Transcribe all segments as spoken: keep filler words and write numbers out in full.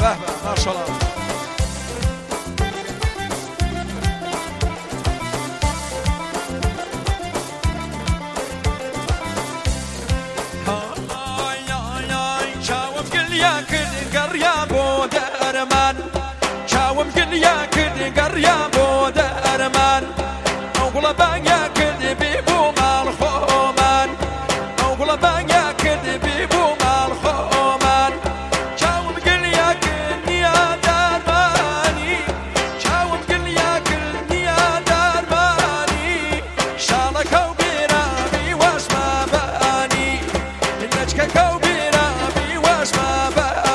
به ماشاءالله قريا بو درمان شاوم قليا كدي قريا بو درمان أقول بانيا كدي بيبو مال خومان أقول بانيا كدي بيبو مال خومان شاوم قليا كدي يا درماني شاوم قليا كدي يا درماني شالك وبينا بي واسما باني النجك كوبينا بي واسما باني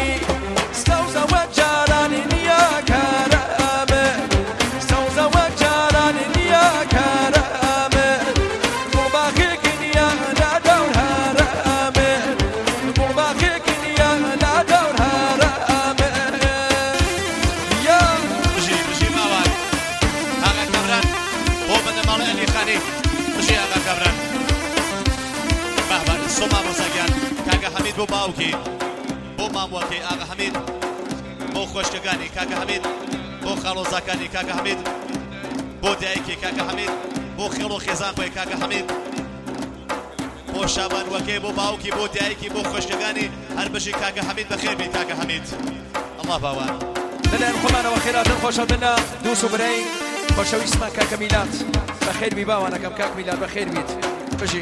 بۆ باوکی بۆ مامۆکەی ئاغا حەمید بۆ خۆشکەکانی کاکە حەمید بۆ خاڵۆزاکانی کاکە حەمید بۆ دایکی کاکە حەمید بۆ خێڵ و خێزان خۆی کاکە حەمید بۆ شابانوەکەی بۆ باوکی بۆ دایکی بۆ خۆشکەکانی هەر بەشی کاکە حەمید بەخێربی کاکە حەمید ئەڵڵا باوان بەلایەن خۆمانەوە خێراتن خۆشە بنە دووس و برەی خۆشەویستمان کاکە میلاد بەخێربی باوانەکەم کاک میلاد بەخێربیت بژی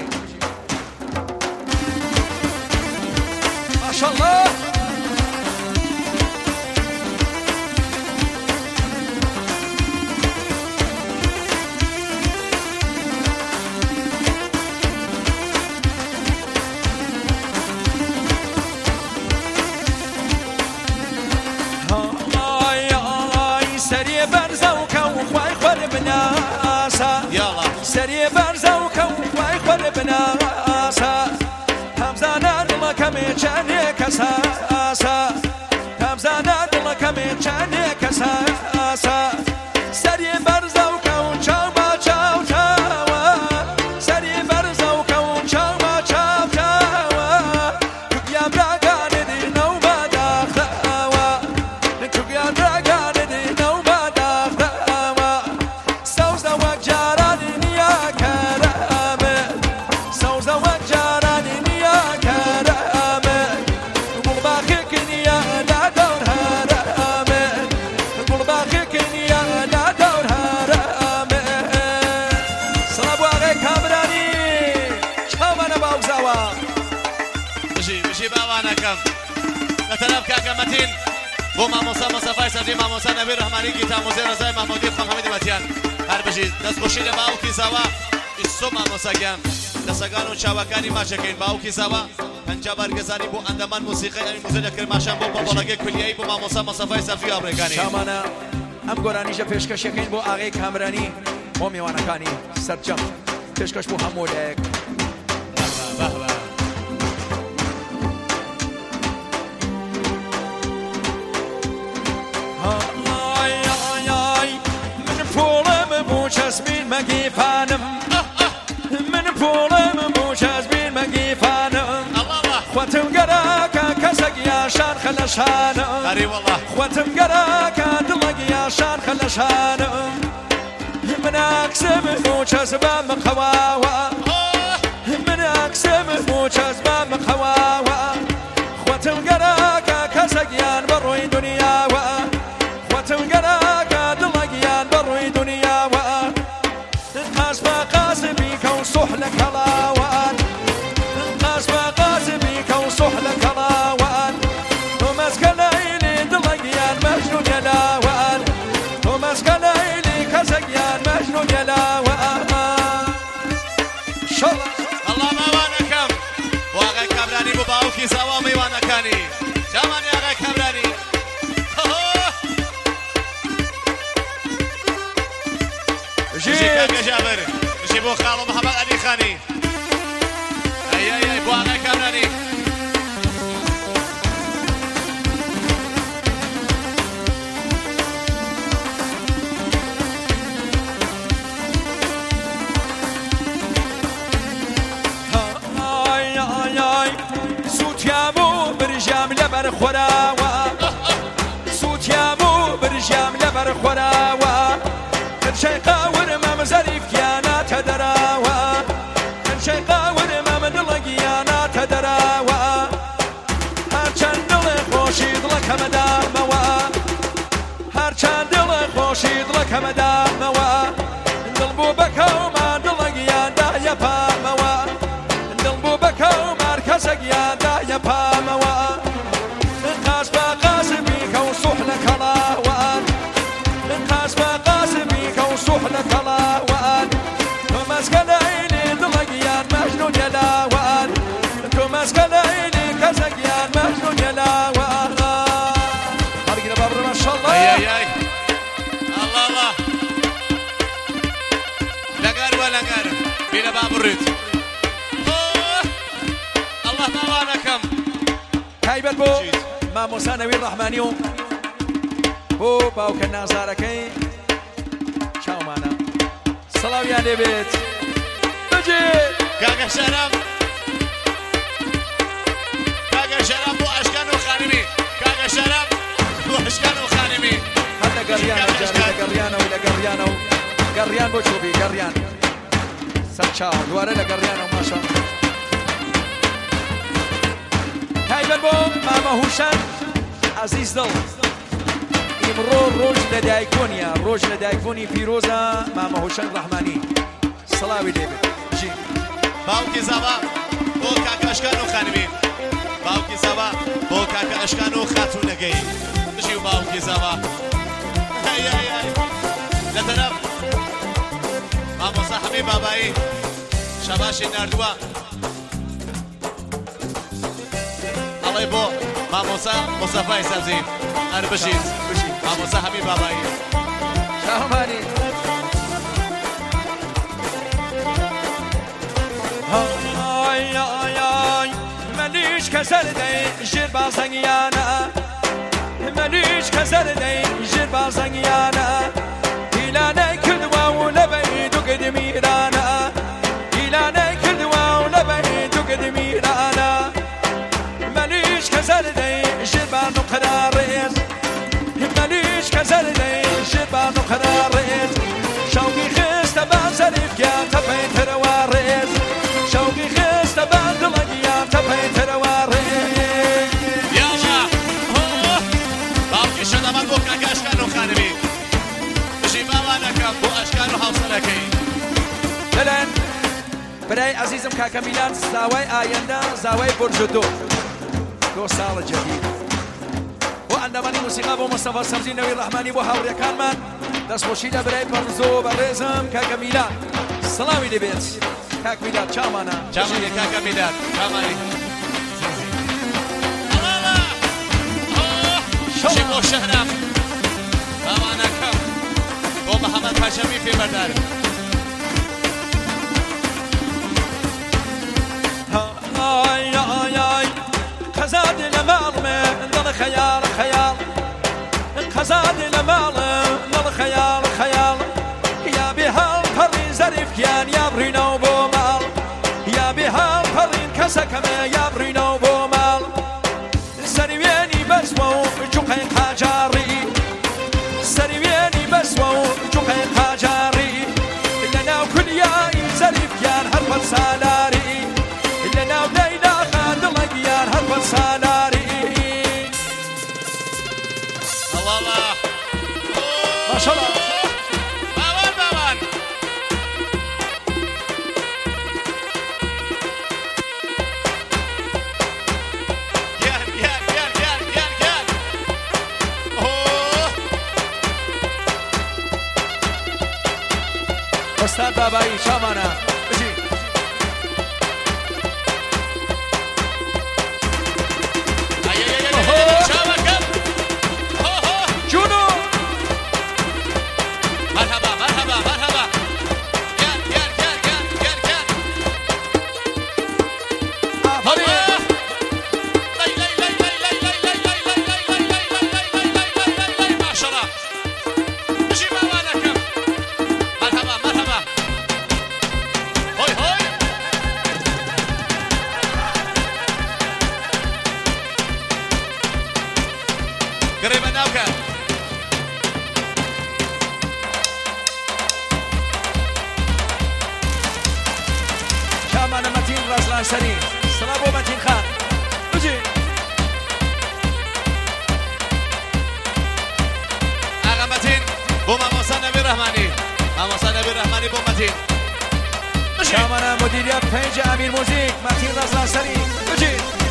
ما شاء الله سري برزوك وخواي خور بناسا يلا سري برزوك وخواي خور بناسا همزانا دلك ميچاني كساسا همزانا دلك ميچاني كساسا سري برزوك وچاوما چاوتاوا سري برزوك وچاوما چاوتاوا تقيا براغان دي نوبا داخوا تقيا براغان دي نوبا داخوا سوزا وجاران يا كرام سوزا وجاران يا كرام قول باخك يا لا دور هرام قول باخك يا لا دور هرام سلام عليك كامراني شامنا باوزاوا بژی بژی باوانەکەم لە تەرەف کاکە مەتین بۆ مامۆستا مۆستەفای سەرجی مامۆستا نەبی ڕەحمانی گیتامۆزێ ڕەزای مەحموودی خەمەحەمەدی بەتیان هەر بژی دەستخۆشی لە باوکی زاوا ئیسۆ مامۆستاگیان دەسەگان و چاوەکانی ماچەکەین باوکی زاوا پەنجا بەرگەزانی بۆ ئەندەمان موسیقی ئەوی موزە لە کرماشان بۆ بەڵەگەی کولیایی بۆ مامۆستا مۆستەفای سەرجی هاوڕێکانی شامانە ئەم گۆرانیشە پێشکەشەکەین بۆ ئاغای کامرانی بۆ میوانەکانی سەرجەم پێشکەش بۆ هەموو لایەک من پۆڵم بوو چەسبین مەگیفانم من پۆڵم بوو چەسبین مەگیفانم خوتم گەراکە کەسێک یاشان خەلەشانم خوتم گەراکە دڵێک یاشان خەلەشانم من ئەکسم بوو چەسبام خەواوە من ئەکسم بوو چەسبام خەواوە خوتم گەراکە کەسێک یان بەڕۆی دنیاوە خوتم گەراکە دڵێک یان بەڕۆی دنیاوە قاس بە قاسبی کە و سوح لە کەڵاوان قاس بە قاسبی کە و سوح لە کەڵاوان تۆ مەسکە لەیلی دڵێک یان مەجنون یەلاوان تۆ مەسکە لەیلی کەسێک یان مەجنون یەلاوان شەڵە ئەڵڵا باوانەکەم بۆ ئاغای کامرانی بۆ باوکی زاوا میوانەکانی جامانی ئاغای کامرانی بژی کاکە جابر بژی بۆ خاڵۆ محەممەد عەلی خانی ئەی ئەی ئەی بۆ ئاغای کامرانی سووتیام و برژام لەبەر خۆراوە دڵەکە مەدامەوە هەرچەند دڵە خۆشی دڵەکە مەدامەوە دڵ بوو بەکەومان دڵە گیاندایە پامەوە دڵ بوو بەکەومان کەسە گیاندایە پامەوە قاس بە قاسمی کە و سوح لە کەڵاوان قاس بە قاسمی کە و سوح لە کەڵاوان تۆ مەسکەلەیلی دڵە گیان مەجنون یەلاوان تۆ مەسکەلەیلی کەسە گیان مەجنون یەلاوان هەرگیرە بابڕە ماشەڵڵا ئەی الله الله لەگەر وە لەگەر بینە با بڕیت الله باوانەکەم تایبەت بۆ مامۆستا نەویر ڕەحمانی و بۆ باوکە نازارەکەی چاومانە سەڵاویان لێبێت بجێت کاکە شەرەم کاکە شەرەم بۆ ئەشکان و خانمی کاکە شەرەم بۆ ئەشکان و خانمی هەر لە گەڕیانە جارێ لە گەڕیانە و لە گەڕیانە و گەڕیان بۆ چۆبی گەڕیان سەر چاو دوارە لە گەڕیانە و ماشەڵڵا تایبەت بۆ مامە هوشان عەزیز دڵ ئیمڕۆ ڕۆژ لەدایکبوونیە ڕۆژ لەدایکبوونی پیرۆزە مامە هوشان ڕەحمانی سڵاوی لێبێت ژی باوکی زاوا بۆ کاکە ئەشکان و خانمی باوکی زاوا بۆ کاکە ئەشکان و خاتوونەکەی دژی و باوکی زاوا هەی هەی هەی لە تەرەف مامۆستا هەمی بابایی شەباشی ناردووە ئەڵێ بۆ مامۆستا مۆستەفای سەبزی هەر بشیت مامۆستا هەمی بابایی شاهمانی ئای ئای ئای منیش کە سەردەی ژێر بازەنگیانە منیش کە سەردەی ژێر بازەنگیانە دیلانەی کردووە و لەبەی دوو گدمیرانە دیلانەی کردووە و لەبەی دوو گدمیرانە منیش کە سەردەی ژێر بان و قەرارێز منیش کە سەردەی ژێر بان و قەرارێز شەوقی خستە بە زەریفگیان تەپەیترەوە ڕێز شەوقی خستە بە دڵەگیان تەپەیترەوە ڕێز یاڵا باوکی شەدەمان بۆ کاکە ئەشکان و خانمی دژی باوانەکەم بۆ ئەشکان و هاوسەرەکەی بلەن برای عزیزم کاکە میلان زاوای ئایەندە زاوای بورجدۆ دۆ ساڵە جەدید بۆ ئەندامانی موسیقا بۆ مۆستەفا سەبزی نەویر ڕەحمانی بۆ هاوڕێکانمان دەستخۆشی لە برای پەرزۆ بەڕێزم کاکە میلان سڵاوی دەبێت کاک میلان چامانە چامانی کاکە میلان چامانی شی بۆ شەهرام باوانەکەم بۆ محەممەد هاشەمی پێبەردار ئای ئای ئای قەزاد لە ماڵمێ دڵ خەیاڵ خەیاڵ قەزاد لە ماڵم دڵ خەیاڵ خەیاڵ یا بێ هەڵ پەڕی زەریفکیان یا بڕینەوە بۆ ماڵ یا بێ هەڵ پەڕین کەسەکەمێ یا بڕینەوە بۆ ماڵ سەریوێنی بەسوە و جوقەی قاجاڕی سەریوێنی بەسوە و جوقەی قاجاڕی لە ناو کولیایی زەریفکیان هەر پەر سالاری لە ناو دەیداخان دڵەگیان هەر پەر سالاری الله الله ماشەڵڵا باوان باوان گیان گیان گیان گیان گیان گیان ئۆستاد بابایی چامانە بژی جونو مرحبا مرحبا مرحبا گیان گیان گیان گیان گیان گیان ئافرین لای لای لای لای لای لای لای لای لای لای لای لای لای لای ماشەڵڵا بژی باوانەکەم مرحبا مرحبا هۆی هۆی گەڕێ بە ناوکە چامانە مەتین ڕازلانسەری سڵا بۆ مەتین خان بژی بۆ مامۆستا نەبیر ڕەحمانی مامۆستا نەبیر ڕەحمانی بۆ مەتین شامانە مدیریت پێنج ئامیر موزیک مەتین ڕەزلاسەری بچین